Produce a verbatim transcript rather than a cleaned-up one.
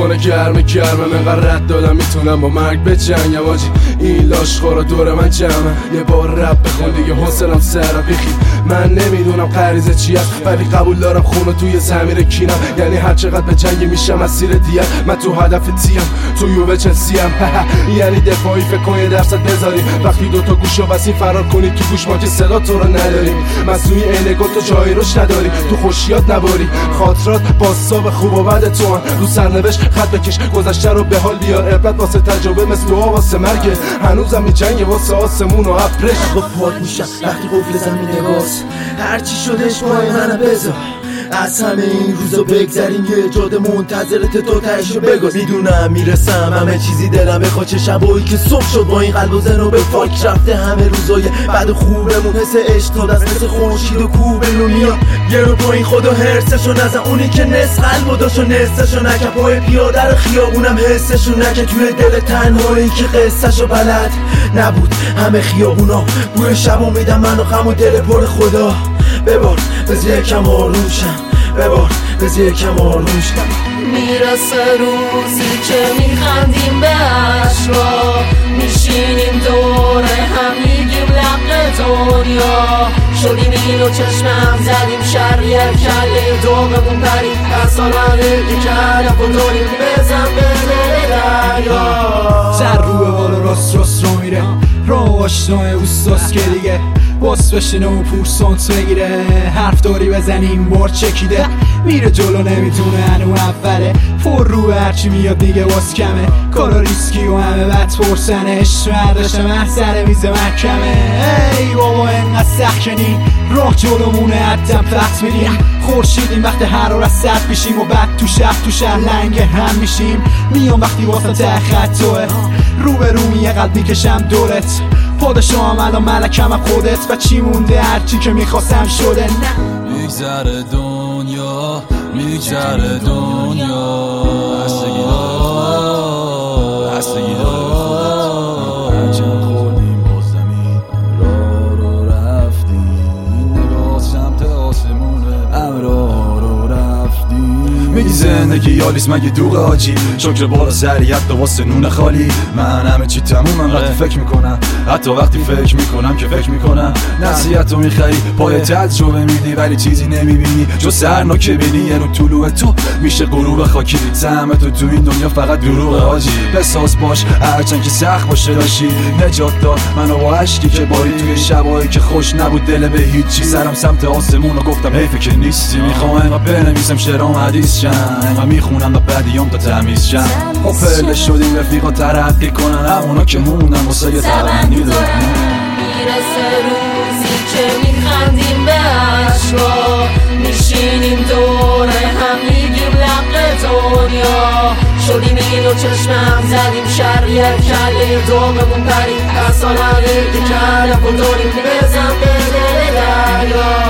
خونه گرمه گرمه منقدر رد دادم میتونم با مرگ بجنگم آجی. این لاشخورا دور من جمعه، یه بار رب بخون دیگه حوصلم سر بیخی. من نمیدونم غریزه چی است ولی قبول دارم خونه توی زمیر کینم. یعنی هر چقدر به جنگ میشم اسیر دیت، من تو هدف تیم تو یووه چلسی ام. یعنی دفاعی فکر کن یه درصد بذاریم وقتی دوتا گوشو بسی فرار کنی تو گوش ما که صدا تو رو نداریم. مسئولی عینگو تو جایی روش نداری، تو خوشیات نباری. خاطرات بازساب خوب و بد تو هم رو سرنوشت خط بکش، گذشته رو به حال بیار. عبرت واسه تجربه مثل دعا واسه مرگه. هنوزم میجنگه واسه آسمون و ابرش. با پاک میشم وقتی قفل زمین باز، هرچی شدش پای منو بذار. از همه این روزا بگذریم یه جاده منتظرت تو تهشو بگو. میدونم میرسم همه چیزی دلم بخواد، چه شبایی که صبح شد با این قلب و زن و به فاک رفته همه روزای بعد خوبمون. حس عشق تا دست مثل خورشید و کوبه میاد یه رو پایین خدا هرسشو نزن. اونی که نصف قلب و داشو نصفشو نکن، پای پیاده رو خیابونم حسشو نکن. توی دل تنهایی که قصهشو بلد نبود همه خیابونا بوی شبو میدم منو غم و دل پر خدا. ببار بز یکم آروم شم، ببار بز یکم آروم شم. میرسه روزی که میخندیم به عشقا، میشینیم دوره هم میگیم لق دنیا. شدیم اینو چشمم زدیم شریه کله دوممون بریم. از سال که کردم و داریم بزن به دریا. سر روه بالا راست راست رو میره، راه آشنای اوستاست که دیگه باس بشنه و پورسانت بگیره. حرف داری بزنیم بار چکیده، میره جلو نمیتونه هنو اوله. پر رو هرچی میاد دیگه باز کمه، کارا ریسکی و همه بد پرسنه. عشق مرداشته محضر میز محکمه. ای بابا انقدر سخکنی راه جلومونه حدم پخت میریم. خورشیدیم وقت حرارت سرد میشیم و بعد تو شب تو شهر لنگ هم میشیم. میام وقتی واسه ته خط توه، رو به رو میه قلب میکشم دورت. پادشاهم الان ملکم هم خودت و چی مونده هرچی که میخواستم شده. نه میگذره دنیا میگذره دنیا، بستگی داره بستگی داره خودت. هرچند خوردیم باز زمین راه رو رفتیم، این نگاه سمت آسمونه هم راه رو رفتیم. میگی زندگی یالیست مگه دوغ آجی، شکر بالا سریعت و واسه نون خالی. من همه چی تمومم وقتی فکر میکنم، حتی وقتی فکر میکنم که فکر میکنم. نصیحت رو میخری پای تجربه میدی ولی چیزی نمیبینی جز سرنا که بینی. یه رو طلوع تو میشه غروب خاکی، زحمت تو تو این دنیا فقط دروغ آجی. بساز باش هرچند که سخت باشه داشتی، نجات داد منو با عشقی که باری توی شبایی که خوش نبود دل به هیچی. سرم سمت آسمون و گفتم حیفه که نیستی. میخوام انقدر بنویسم شعرام حدیث شم، انقدر میخونم و بدیام تا تمیز شم. ما پله شدیم رفیقا ترقی کنن، همونا که موندن واسه یه تبندی دارن. میرسه روزی که میخندیم به عشقا، میشینیم دوره هم میگیم لق دنیا. شدیم اینو چشمم زدیم شریه کله دوممون بریم. از سال که کردم و داریم بزن به دریا.